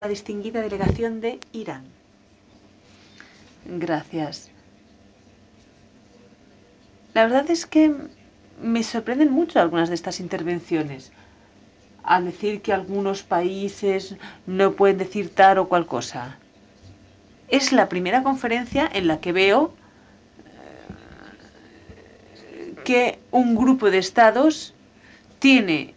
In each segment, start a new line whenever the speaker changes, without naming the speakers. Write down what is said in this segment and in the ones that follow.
La distinguida delegación de Irán. Gracias. La verdad es que me sorprenden mucho algunas de estas intervenciones. Al decir que algunos países no pueden decir tal o cual cosa. Es la primera conferencia en la que veo que un grupo de estados tiene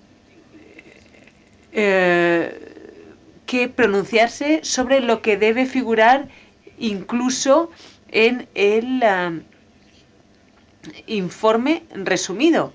que pronunciarse sobre lo que debe figurar incluso en el informe resumido.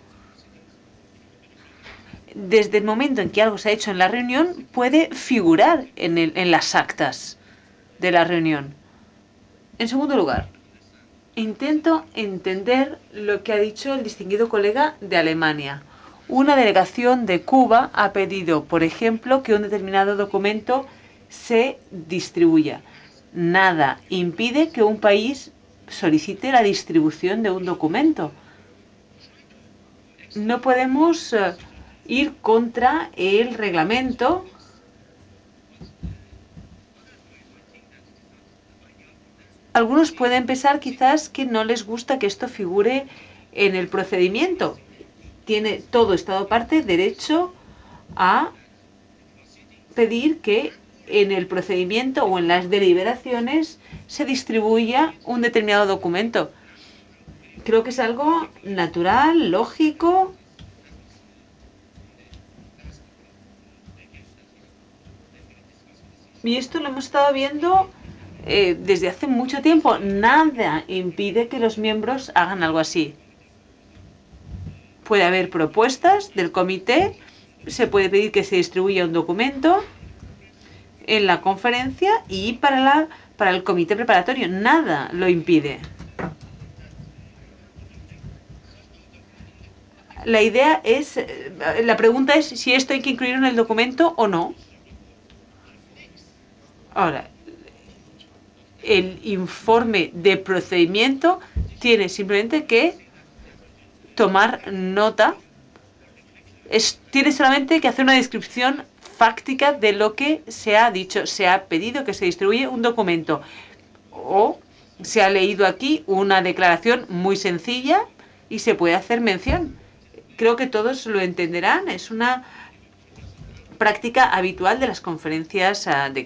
Desde el momento en que algo se ha hecho en la reunión, puede figurar en las actas de la reunión. En segundo lugar, intento entender lo que ha dicho el distinguido colega de Alemania. Una delegación de Cuba ha pedido, por ejemplo, que un determinado documento se distribuya. Nada impide que un país solicite la distribución de un documento. No podemos ir contra el reglamento. Algunos pueden pensar quizás que no les gusta que esto figure en el procedimiento. Tiene todo Estado parte derecho a pedir que en el procedimiento o en las deliberaciones se distribuya un determinado documento. Creo que es algo natural, lógico. Y esto lo hemos estado viendo desde hace mucho tiempo. Nada impide que los miembros hagan algo así. Puede haber propuestas del comité, se puede pedir que se distribuya un documento en la conferencia y para el comité preparatorio. Nada lo impide. La pregunta es si esto hay que incluirlo en el documento o no. Ahora, el informe de procedimiento tiene simplemente que tomar nota. Tiene solamente que hacer una descripción fáctica de lo que se ha dicho. Se ha pedido que se distribuya un documento. O se ha leído aquí una declaración muy sencilla y se puede hacer mención. Creo que todos lo entenderán. Es una práctica habitual de las conferencias de